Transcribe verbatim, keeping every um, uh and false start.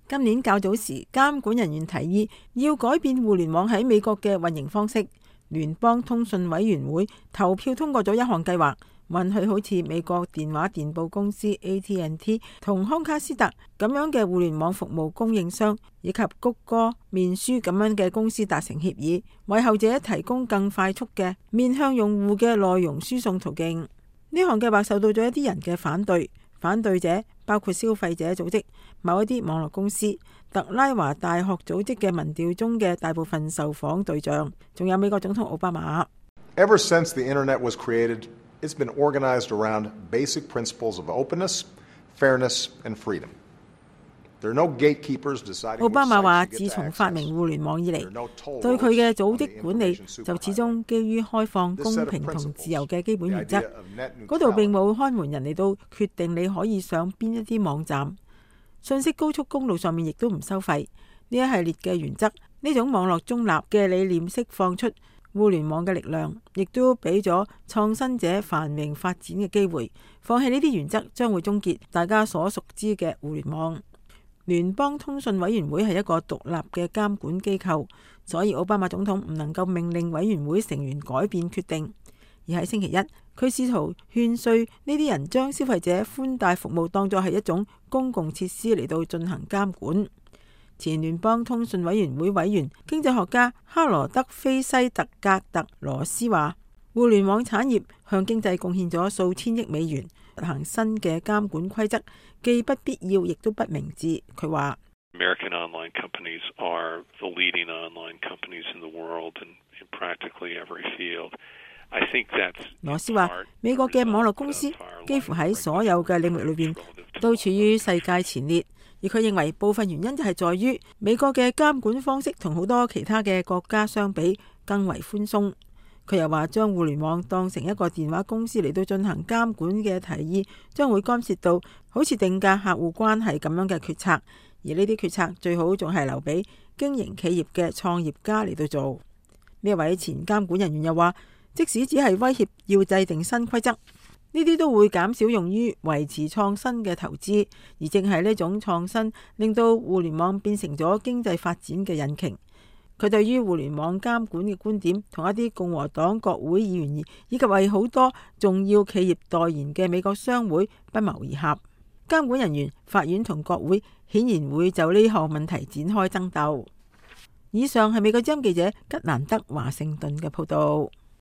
今年較早時，監管人員提議要改變互聯網喺美國嘅運營方式。聯邦通訊委員會投票通過咗一項計劃，允許好似美國電話電報公司 A T and T 同康卡斯特咁樣嘅互聯網服務供應商，以及谷歌面書咁樣嘅公司達成協議，為後者提供更快速嘅面向用戶嘅內容輸送途徑。呢項計劃受到咗一啲人嘅反對，反對者包括消費者組織、某一啲網絡公司、特拉華大學組織嘅民調中嘅大部分受訪對象，仲有美國總統奧巴馬。 Ever since the internet was created, it's been organized around basic principles of openness, fairness, and freedom. There are no gatekeepers deciding. 奧巴馬話：自從發明互聯網以嚟，對佢嘅組織管理就始終基於開放、公平同自由嘅基本原則。嗰度並冇開門人嚟到決定你可以上邊一啲網站。信息高速公路上面亦都唔收費。呢一系列嘅原則，呢種網絡中立嘅理念釋放出互聯網嘅力量，亦都俾咗創新者繁榮發展嘅機會。放棄呢啲原則將會終結大家所熟知嘅互聯網。聯邦通訊委員會係一個獨立嘅監管機構，所以奧巴馬總統唔能夠命令委員會成員改變決定。而喺星期一，佢試圖勸說呢啲人將消費者寬帶服務當作係一種公共設施嚟到進行監管。前聯邦通訊委員會委員、經濟學家哈羅德菲西特格特羅斯話：互聯網產業向經濟貢獻咗數千億美元。實行新嘅監管規則既不必要，亦都不明智。佢話 ：American online companies are the leading online companies in the world in practically every field. I think that's 羅斯話：美國嘅網絡公司幾乎喺所有嘅領域裏邊都處於世界前列，而佢認為部分原因就係在於美國嘅監管方式同好多其他嘅國家相比更為寬鬆。佢又話，將互聯網當成一個電話公司嚟到進行監管嘅提議，將會干涉到好似定價客戶關係咁樣嘅決策，而呢啲決策最好仲係留俾經營企業嘅創業家嚟到做。呢位前監管人員又話，即使只係威脅要制定新規則，呢啲都會減少用於維持創新嘅投資，而正係呢種創新令到互聯網變成咗經濟發展嘅引擎。佢對於互聯網監管嘅觀點同一啲共和黨國會議員以及為好多重要企業代言嘅美國商會不謀而合。監管人員、法院同國會顯然會就呢項問題展開爭鬥。以上係美國之音記者吉蘭德華盛頓嘅報道。